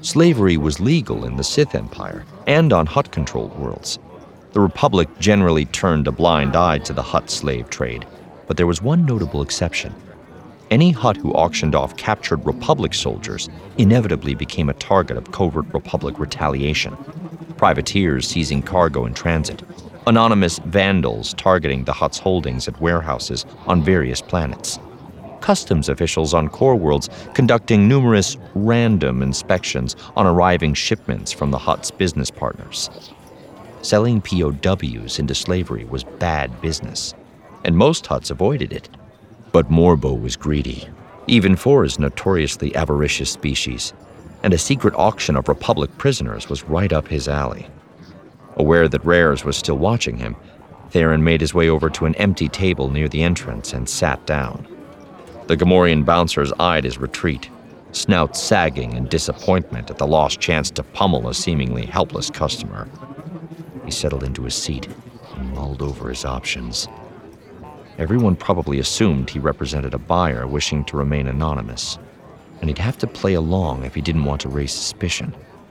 Slavery was legal in the Sith Empire and on Hutt-controlled worlds. The Republic generally turned a blind eye to the Hutt slave trade, but there was one notable exception. Any Hutt who auctioned off captured Republic soldiers inevitably became a target of covert Republic retaliation. Privateers seizing cargo in transit, anonymous vandals targeting the Hutt's holdings at warehouses on various planets, customs officials on core worlds conducting numerous random inspections on arriving shipments from the Hutt's business partners. Selling POWs into slavery was bad business, and most Hutts avoided it. But Morbo was greedy, even for his notoriously avaricious species, and a secret auction of Republic prisoners was right up his alley. Aware that Rares was still watching him, Theron made his way over to an empty table near the entrance and sat down. The Gamorrean bouncers eyed his retreat, snouts sagging in disappointment at the lost chance to pummel a seemingly helpless customer. He settled into his seat and mulled over his options. Everyone probably assumed he represented a buyer wishing to remain anonymous, and he'd have to play along if he didn't want to raise suspicion.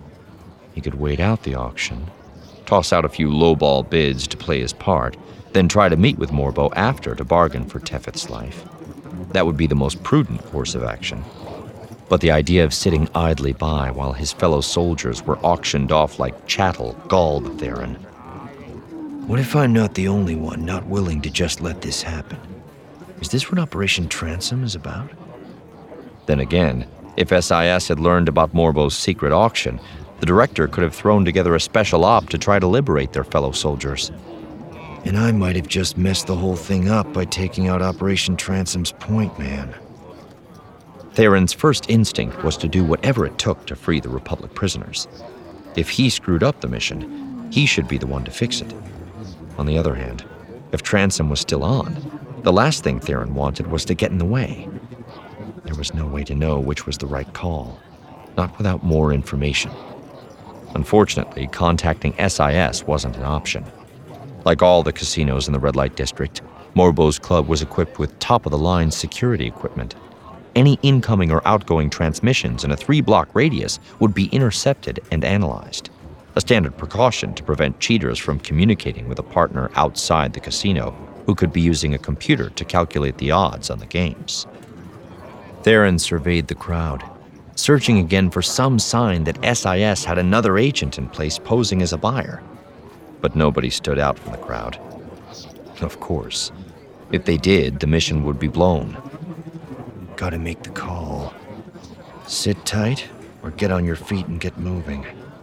He could wait out the auction, toss out a few lowball bids to play his part, then try to meet with Morbo after to bargain for Tefeth's life. That would be the most prudent course of action. But the idea of sitting idly by while his fellow soldiers were auctioned off like chattel galled Theron. What if I'm not the only one not willing to just let this happen? Is this what Operation Transom is about? Then again, if SIS had learned about Morbo's secret auction, the director could have thrown together a special op to try to liberate their fellow soldiers. And I might have just messed the whole thing up by taking out Operation Transom's point man. Theron's first instinct was to do whatever it took to free the Republic prisoners. If he screwed up the mission, he should be the one to fix it. On the other hand, if Transom was still on, the last thing Theron wanted was to get in the way. There was no way to know which was the right call, not without more information. Unfortunately, contacting SIS wasn't an option. Like all the casinos in the Red Light District, Morbo's club was equipped with top-of-the-line security equipment. Any incoming or outgoing transmissions in a 3-block radius would be intercepted and analyzed, a standard precaution to prevent cheaters from communicating with a partner outside the casino who could be using a computer to calculate the odds on the games. Theron surveyed the crowd, searching again for some sign that SIS had another agent in place posing as a buyer. But nobody stood out from the crowd. Of course, if they did, the mission would be blown. Gotta make the call. Sit tight, or get on your feet and get moving.